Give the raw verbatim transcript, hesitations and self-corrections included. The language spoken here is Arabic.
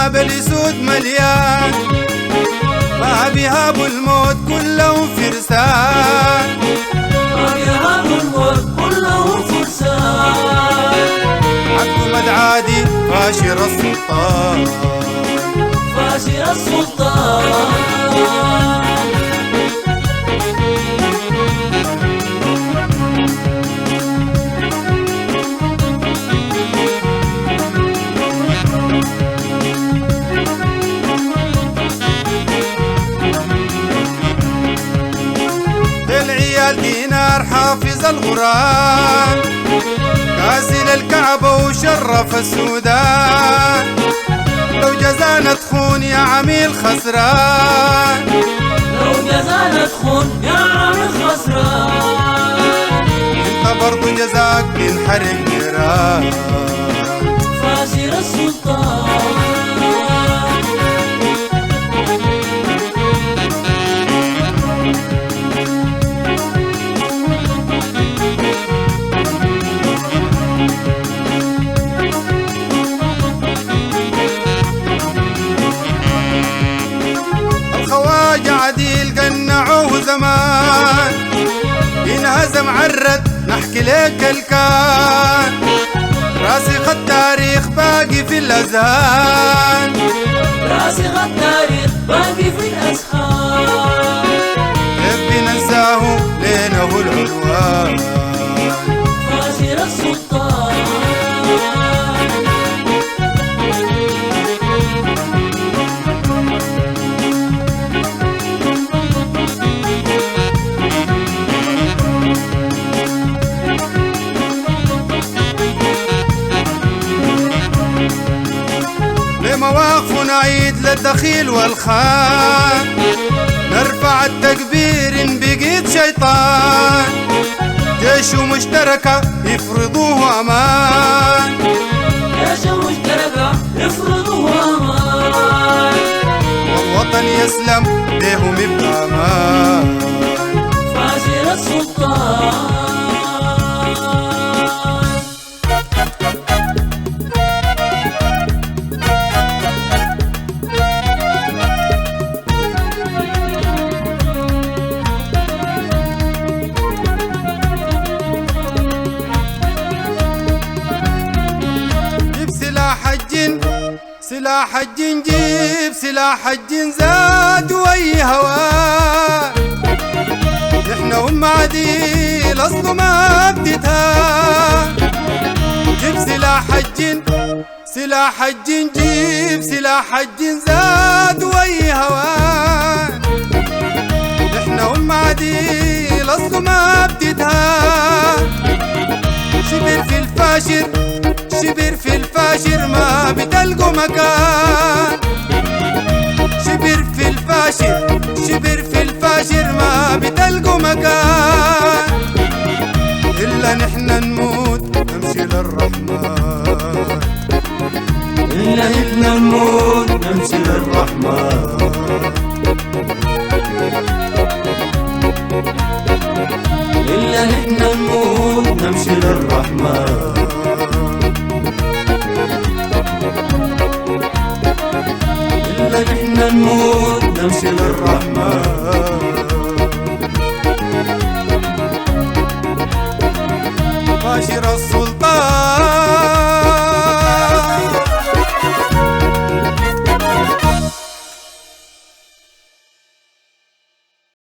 الباب الاسود مليان، ما بيهابوا الموت كلهم فرسان، ما بيهابوا الموت كلهم فرسان. عبد مدعادي فاشر السلطان، فاشر السلطان. دينار حافظ القرآن، كاسل الكعبة وشرف السودان، لو جزانا تخون يا عميل خسران، لو جزانا تخون يا عميل خسران. انت برضو جزاك تنحرق نيران، فاشر السلطان. عديل قنعوه زمان، ينهزم عرد نحكي لك الكان، راسخ التاريخ باقي في الأذهان، راسخ التاريخ باقي في الأذهان. نبي ننساه لينه العنوان، فاشر السلطان. مواقف نعيد للدخيل والخان، نرفع التكبير إن بقيت شيطان، جيش مشتركة يفرضوه أمان، جيش مشتركة يفرضوه أمان، والوطن يسلم بهم بأمان. فاشر السلطان. سلاح الجن جيب سلاح الجن زاد وي هواه، احنا ام عديل اصله ما بدتها، جيب سلاح الجن سلاح الجن جيب سلاح الجن زاد وي هواه، احنا ام عديل اصله ما بدتها، شبر في الفاشر شبر في الفاشر ما بتلقوا مكان، شبر في الفاشر شبر في الفاشر ما بتلقوا مكان، إلا نحن نموت نمشي للرحمن، إلا نحن نموت نمشي للرحمن، إلا نحن نموت نمشي للرحمن، إلا نحن نموت نمشي للرحمن.